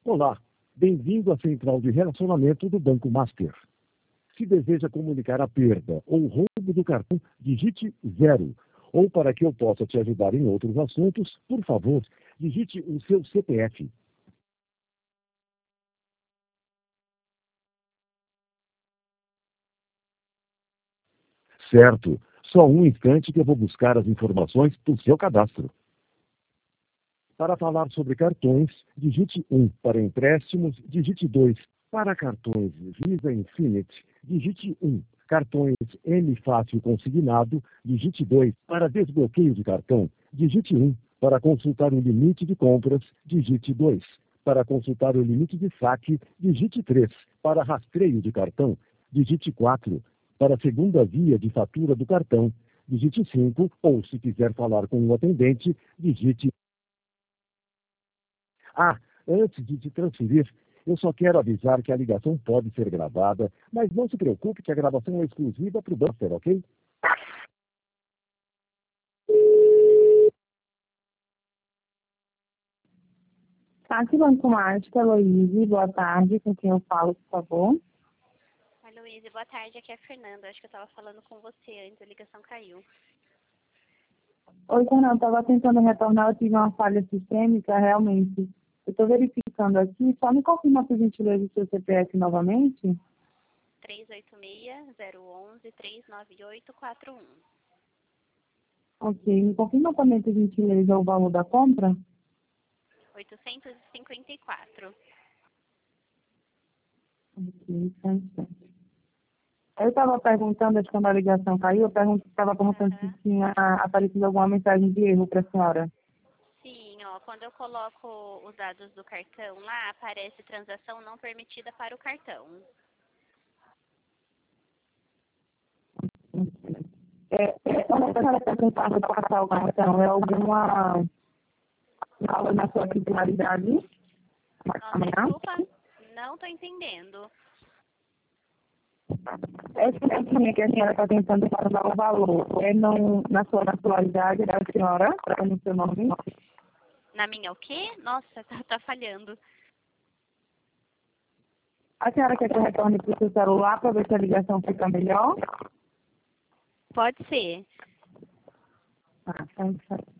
Olá, bem-vindo à central de relacionamento do Banco Master. Se deseja comunicar a perda ou roubo do cartão, digite 0. Ou para que eu possa te ajudar em outros assuntos, por favor, digite o seu CPF. Certo, só um instante que eu vou buscar as informações do seu cadastro. Para falar sobre cartões, digite 1. Para empréstimos, digite 2. Para cartões Visa Infinite, digite 1. Cartões M Fácil Consignado, digite 2. Para desbloqueio de cartão, digite 1. Para consultar o limite de compras, digite 2. Para consultar o limite de saque, digite 3. Para rastreio de cartão, digite 4. Para a segunda via de fatura do cartão, digite 5. Ou, se quiser falar com o atendente, digite. Antes de te transferir, eu só quero avisar que a ligação pode ser gravada, mas não se preocupe que a gravação é exclusiva para o Buster, ok? Aqui Banco Mágica, Heloíse, boa tarde, com quem eu falo, por favor? Oi, Luísa, boa tarde, aqui é a Fernanda, acho que eu estava falando com você antes, a ligação caiu. Oi, Fernanda, estava tentando retornar, eu tive uma falha sistêmica, realmente. Eu estou verificando aqui, só me confirma, por gentileza, o seu CPF novamente? 386-011-39841. Ok, me confirma também, por gentileza, o valor da compra? 854. Ok, só um instante. Eu estava perguntando, acho que quando a ligação caiu, eu estava perguntando se tinha aparecido alguma mensagem de erro para a senhora. Sim, quando eu coloco os dados do cartão lá, aparece transação não permitida para o cartão. Quando a senhora está tentando passar o cartão, é alguma aula na sua titularidade? Desculpa, não estou entendendo. Essa linha que a senhora está tentando passar o valor é na sua nacionalidade da senhora, no seu nome? Na minha o quê? Nossa, tá falhando. A senhora quer que eu retorne para o seu celular para ver se a ligação fica melhor? Pode ser. Tá,